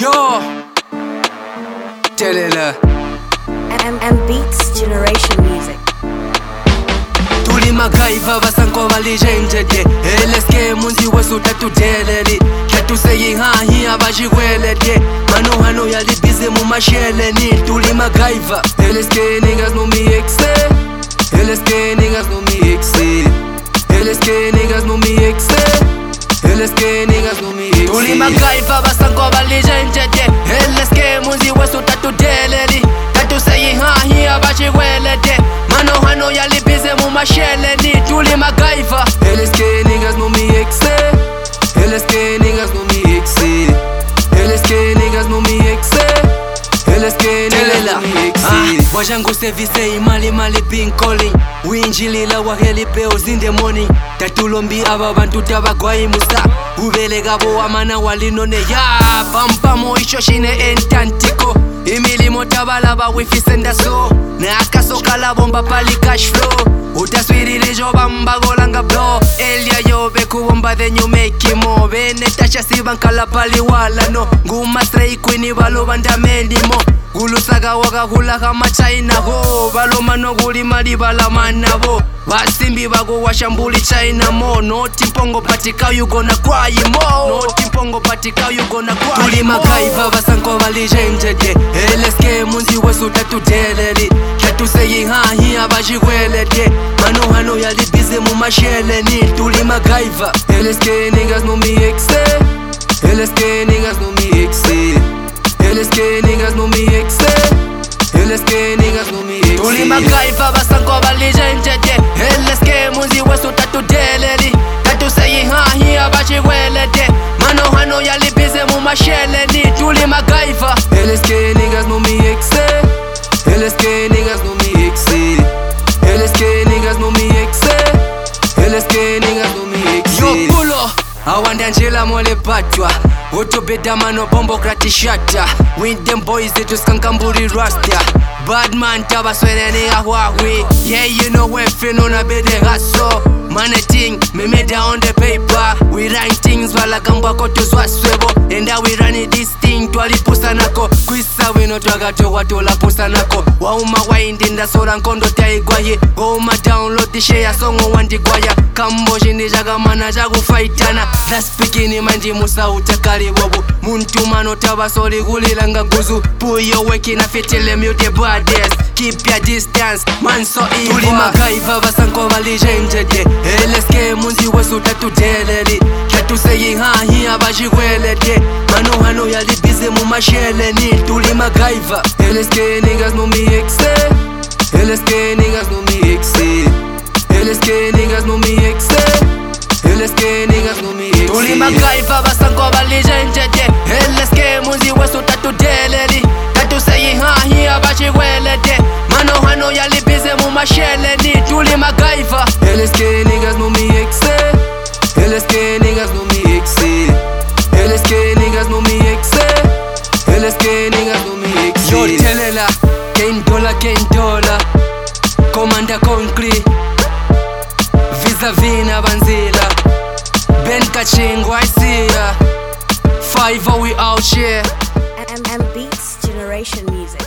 Yo, Telela M Beats Generation Music. Tuli magaiva basanko balijenjede LSK munzi wesu tatudeleli Katu seyi hahi abajiwelede Mano hano yali busy mu masheleni Tuli magaiva LSK niggas know me exe LSK niggas know me exe LSK niggas know me exe LSK niggas know me exe Tuli magaiva basanko balijenjede LSK munzi wesu tatudeleli Katu seyi hahi abajiwelede Mano hano yali busy mu masheleni Tuli magaiva LSK niggas know me exe LSK niggas know me exe LSK niggas know me exe LSK niggas know me exe Wajangu service imali mali pin calling Winjilila wa heli bells in the morning Tatulombi aba bantu tabagwayi musa Ubelega bo amana walinone ya Pampamo isho shine entantiko Imilimo tabalaba wifi senda so Na akasoka la bomba pali cash flow Utaswirili joba mbagolanga blow Elia yobe kuwomba then you make it more Bene tasha sibankala pali wala no Nguma stray queen balo banda mendimo Gulusaga waga hula kama China ho Balo mano guli mali bala manabo Basimbi bago washambuli China mo No timpongo patika you gonna cry mo No timpongo patika you gonna cry mo Tuli magaiva basanko balijenjede LSK munzi wesu tatudeleli Katu seyi hahi abajiwelede Mano hano yali busy mu masheleni Tuli magaiva LSK niggas know me exe LSK niggas know me exe LSK niggas know me exe LSK niggas know me exe Tuli magaiva basanko balijenjede LSK munzi wesu tatudeleli Katu seyi hahi abajiwelede Mano hano yali busy mu masheleni Tuli magaiva LSK niggas know me exe LSK niggas know me exe LSK niggas know me exe LSK niggas know me exe Yo pulo awanda njela mole patwa Utobeda mano bombo kratishata With them boys they just kankamburi rasta Bad man tabaswene ni ahwawi Yeah you know we fin on a bede haso Man a thing, me made on the paper We write things wala gamba koto swaswebo And now we run it this thing twali pusa nako Kwisa wino twagato watola pusa nako Wauma waindinda sora nkondo taigwaye Goma download the share songo wandigwaya Kambo jindi jaga mana jagu fightana That's speaking manji musa utakali bobu Muntu mano tabasoli gulilanga guzu Puyo weki na fitile mute badass Keep your distance, man so evil Tuli magaiva basanko balijenjede LSK munzi wesu tatudeleli Katu seyi hahi abajiwelede Mano hano yali busy mu masheleni Tuli magaiva LSK niggas know me exe LSK niggas know me exe LSK niggas know me exe LSK niggas know me exe Tuli magaiva basanko balijenjede LSK munzi wesu tatudeleli Katu seyi hahi abajiwelede Mano hano yali busy mu masheleni Tuli magaiva LSK niggas know me exe LSK niggas know me exe LSK niggas know me exe LSK niggas know me exe Yo Telela Kendola Commander Concrete Vis-a-vis na Banzila Ben Kachingo I see ya 5 we out here M Beats Generation Music.